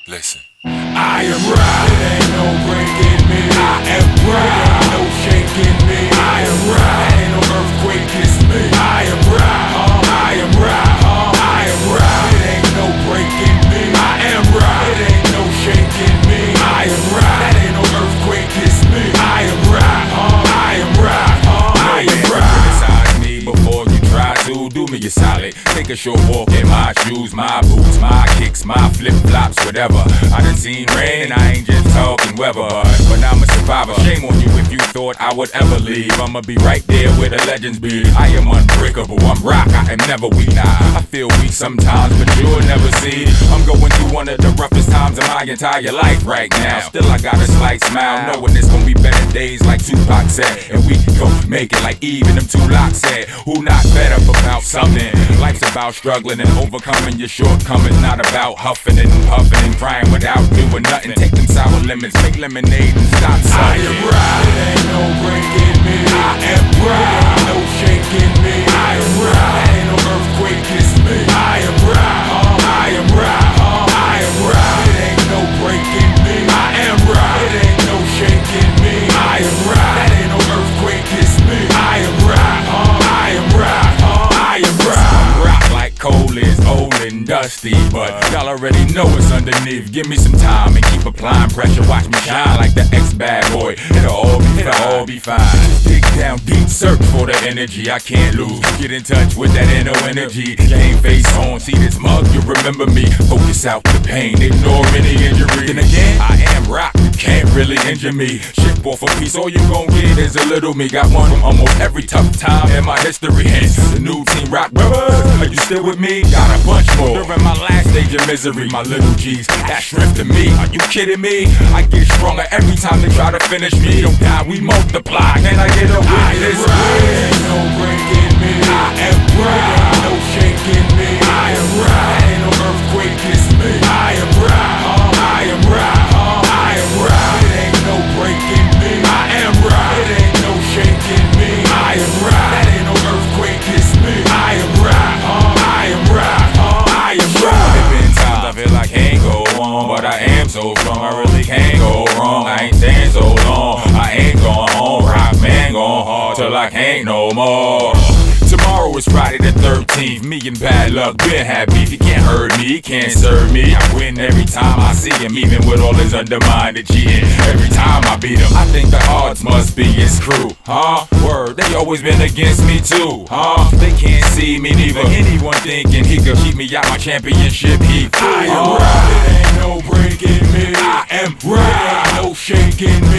Listen. I am right. It ain't no breaking me. I am right. It ain't no shaking me. I am right. Ain't no earthquake, it's me. I am right. I am right. I am right. It ain't no breaking me. I am right. It ain't no shaking me. I am right. That ain't no earthquake, it's me. I am right. I am right. I am right. Criticize me before you try to do me a solid. Take a short walk in my shoes, my boots, my kicks, my flip-flops, whatever. I done seen rain and I ain't just talking weather, but I'm a survivor. Shame on you if you thought I would ever leave. I'ma be right there where the legends be. I am unbreakable, I'm rock, I am never weak. Nah, I feel weak sometimes, but you'll never see. I'm going through one of the roughest times of my entire life right now. Still I got a slight smile, knowing it's gonna be better days like Tupac said. And we gon' make it like even them two locks said. Who not better about something? Life's about struggling and overcoming your shortcomings, not about huffing and puffing and crying without doing nothing. Take them sour lemons, make lemonade and stop sucking. I am right, it ain't no breaking me. I am right, ain't no shaking me. I am right, ain't no earthquake, it's me. I am right, I am right, I am right. It ain't no breaking me. I am right, it ain't no shaking me. I am right, that ain't no earthquake, it's me. I am right, I am right, I am right. I'm rock like coal is old and dusty, but y'all already know it's underneath. Give me some time and keep applying pressure. Watch me shine like the ex-bad boy. It'll all be fine. Dig down deep, search for the energy I can't lose. Get in touch with that inner energy. Game face on, see this mug, you remember me. Focus out the pain, ignore any injury. Then again, I am rock, you can't really injure me. Ship off a piece, all you gon' get is a little me. Got one from almost every tough time in my history. Hence, the new Team Rock Brothers. Are you still with me? Got a bunch more. During my last stage of misery, my little G's, that strength to me. Are you kidding me? I get stronger every time they try to finish me. Don't die, we multiply. Can I get a witness? Ain't no breaking me. I am right, ain't no shaking me. I am right, ain't no earthquake, it's me. I am right, I am right, I am right. It ain't no breaking me. I am right, it ain't no shaking me. I am right, that ain't no earthquake, it's me. I am right, I am right, I am right. There been times I feel like I can't go on, but I am so strong, I really can't go wrong. I ain't staying so long, I ain't going home. Rock man going hard till I can't no more. Tomorrow is Friday the 13th. Me and bad luck been had beef. He can't hurt me, he can't serve me. I win every time I see him, even with all his undermined cheating. Every time I beat him, I think the odds must be his crew. Word, they always been against me too. They can't see me neither. Anyone thinking he could keep me out my championship heat. I am right, it ain't no breaking me. I am right, ain't no shaking me.